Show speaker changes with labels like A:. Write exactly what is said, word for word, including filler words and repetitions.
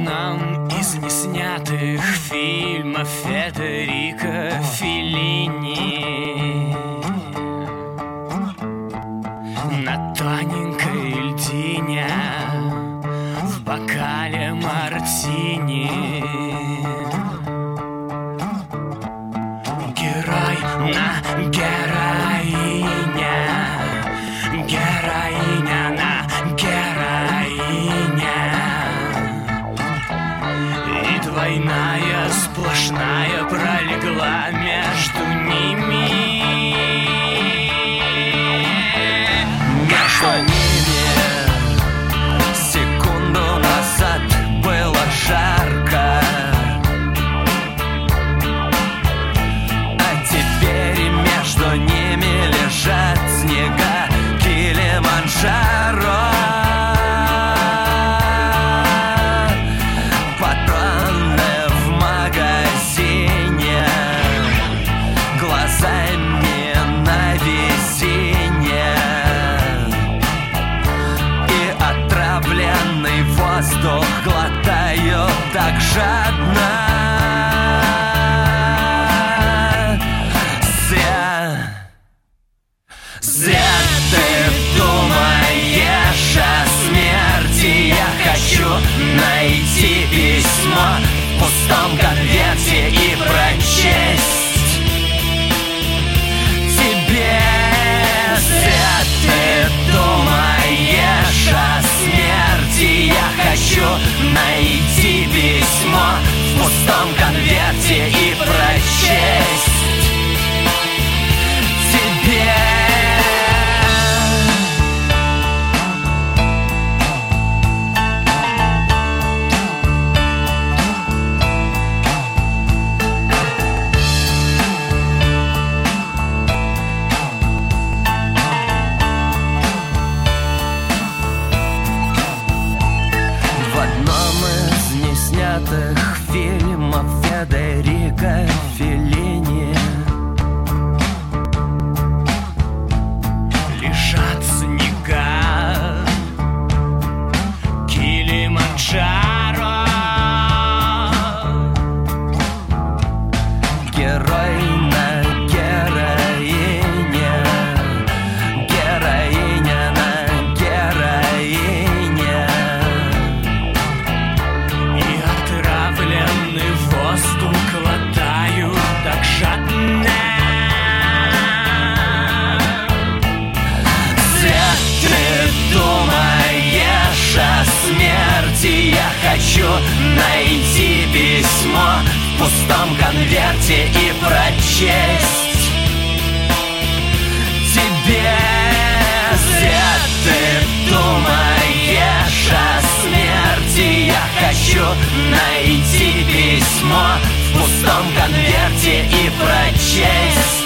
A: одном из неснятых фильмов Федерико Феллини на тоненькой льдине в бокале мартини герой на героиня, героиня на героиня, и двойная сплошная пролегла между ними.
B: Между ними секунду назад было жарко, а теперь между ними лежат снега Килиманджаро. Патроны в магазине, глазами на везение, и отравленный воздух глотаю так жадно. Зря, зря ты думаешь о смерти. Я хочу найти письмо в пустом конверте и прочесть тебе. Зря ты думаешь о смерти. Я хочу найти письмо в пустом конверте и прочесть тебе. В одном из неснятых фильмов Федерико Феллини
A: Лежат снега Килиманджаро,
B: герой на героине, героиня на героине,
A: и отравленный воздух глотаю так жадно.
B: Зря ты думаешь о смерти. Я хочу найти письмо в пустом конверте и прочесть тебе. Зря ты думаешь о смерти. Я хочу найти письмо в пустом конверте и прочесть